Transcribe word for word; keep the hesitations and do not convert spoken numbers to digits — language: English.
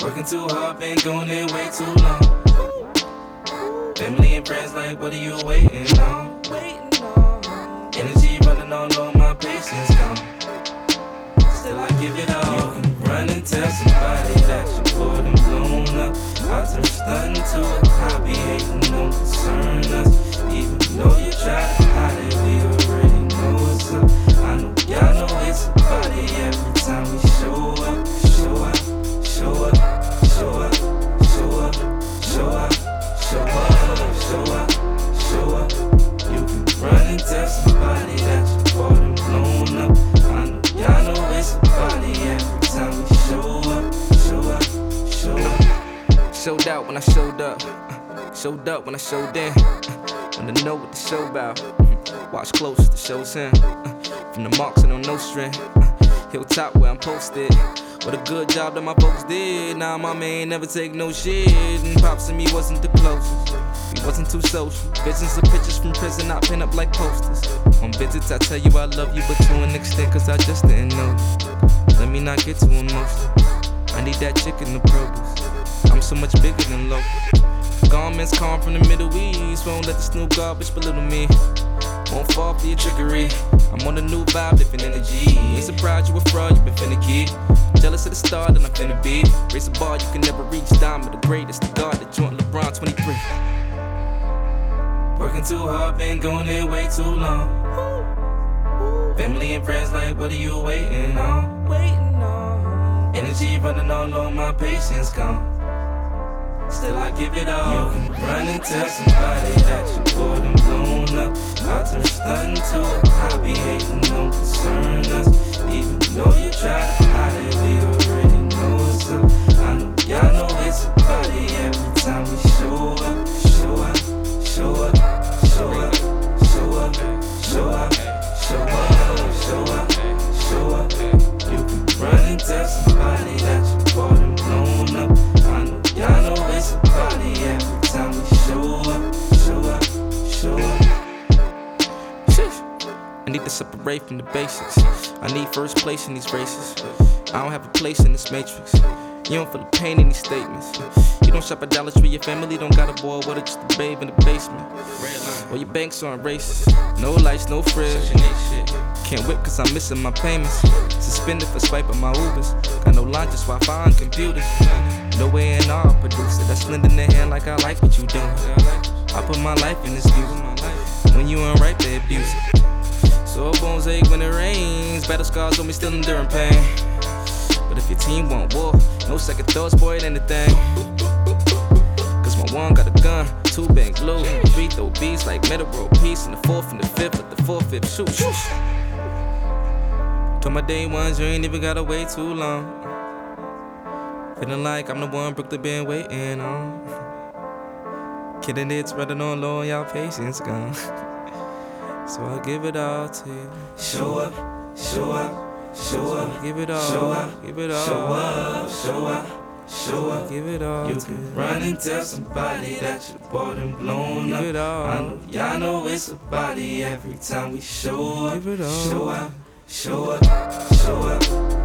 Working too hard, been going it way too long. Family and friends like, what are you waiting on? Energy running all on, my patience gone. Still I give it all. You can run and tell somebody that you bored and blown up. I turn stun to a hobby, hating don't concern us. Even though you try to hide it, we already know what's up. I know y'all know it's a body every time we show up. Show up, show up, show up, show up, show up, show up, show up, show up. You can run and tell somebody that you bored and blown up. I know y'all know it's a body every time we show up. Show up, show up. Showed out when I showed up, uh, showed up when I showed in. Uh, Wanna know what the show about? Uh, watch close, the show's in. Uh, from the marks and on no string. Uh, hilltop where I'm posted. What a good job that my folks did. Nah, my man never take no shit. And Pops and me wasn't the closest. We wasn't too social. Visions of pictures from prison I pin up like posters. On visits I tell you I love you, but to an extent, cause I just didn't know you. Let me not get too emotional. I need that chicken to produce. I'm so much bigger than local. Garments come from the Middle East. Won't let this new garbage belittle me. Won't fall for your trickery. I'm on a new vibe, different energy. Ain't surprised you a fraud, you been finicky. Jealous of the star, then I'm finna be. Raise a bar, you can never reach. Diamond, the greatest, the guard, the joint, LeBron twenty-three. Working too hard, been going it way too long. Family and friends like, what are you waiting on? Energy running all on, my patience gone. Still I give it all. You can run and tell somebody that you bored and blown up. I turn stun to a hobby, hating don't concern us. Even though you try to hide it, we already know what's up. I know y'all know it's a body every time we show up. Show up, show up, show up, show up, show up, show up, show up, show up. You can run and tell somebody that you bored and blown up. I know y'all know it's a body every time we show up, show up, show up. I need to separate from the basics. I need first place in these races. I don't have a place in this matrix. You don't feel the pain in these statements. You don't shop at Dollar Tree, your family don't got a boy, what a just a babe in the basement. Or your banks aren't racist. No lights, no fridge. Can't whip cause I'm missing my payments. Suspended for swiping my Ubers. Got no line, just Wi-Fi and computers. No way in all producer that's lending their hand like I like what you doing. I put my life in this music. When you ain't right, they abuse it. Sore bones ache when it rains. Battle scars on me still enduring pain. But if your team want war, no second thoughts, boy, it ain't a thing. Cause my one got a gun, two bang blue, three throw beats like metal world peace, and the fourth and the fifth, let the fourth, fifth shoot. Told my day ones, you ain't even gotta wait too long. Feeling like I'm the one Brooklyn been waiting on. Kidding it's running on low, y'all patience gone. So I'll give it all to you. Show up, show up, show up, Give it all, show up, give it all, show up, show up, show up. give it all You to can you. run and tell somebody that you're bored and blown Give up. it all. I know y'all know it's a body every time we show up. Give it all. Show up, show up, show up,